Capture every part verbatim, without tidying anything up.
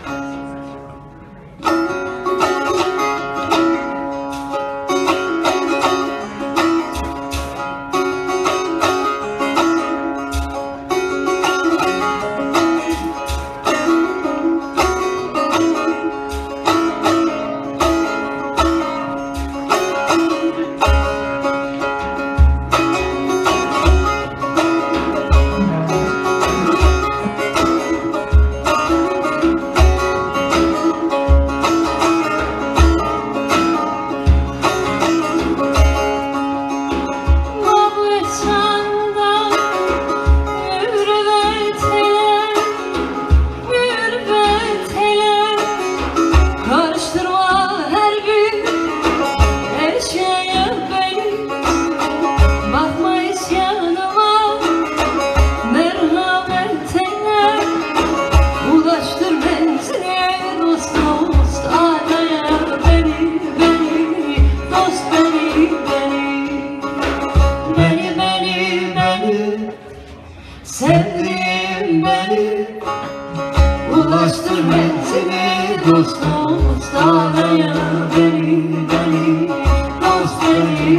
Sevdiğim beni, ulaştır menzili dost dost araya beni, beni, dost beni,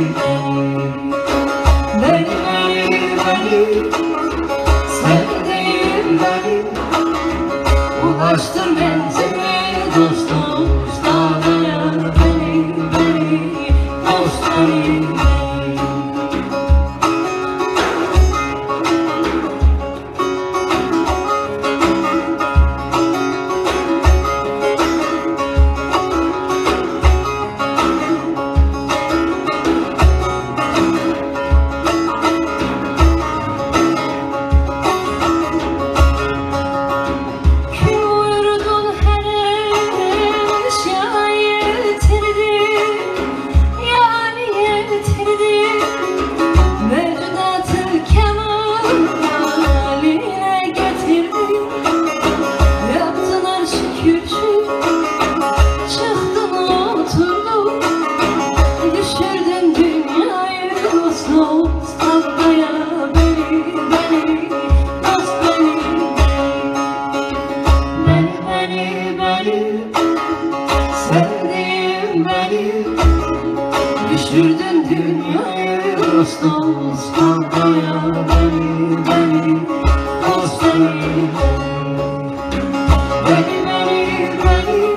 beni, beni, beni, sevdiğim beni, ulaştır menzili dost dost araya beni, beni, dost beni. Sevdiğim beni, düşürdün dünyayı dost dost kavgaya beni, beni, dost beni, beni, beni, beni,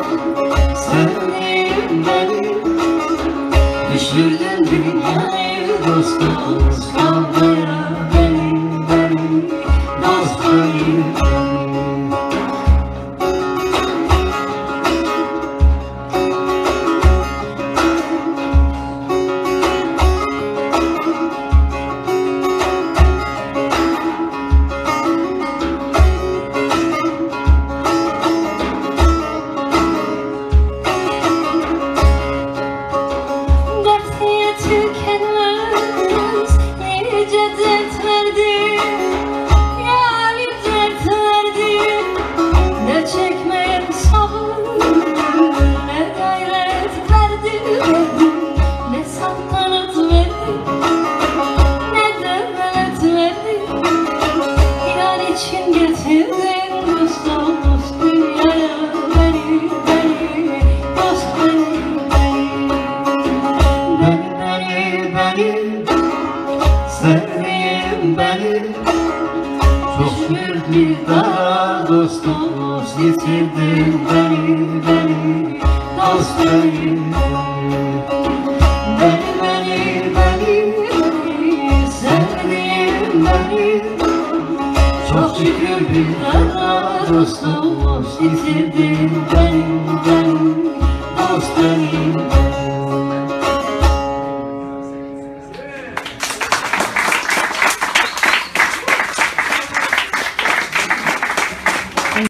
sevdiğim beni, düşürdün dünyayı dost dost kavgaya beni, beni, dost beni. Sevdiğim beni, çok bir daha dost dost getirdin beni, beni, dost beni, beni, beni, beni, sevdiğim beni, çok şükür bir daha dost dost getirdin beni, beni, dost beni.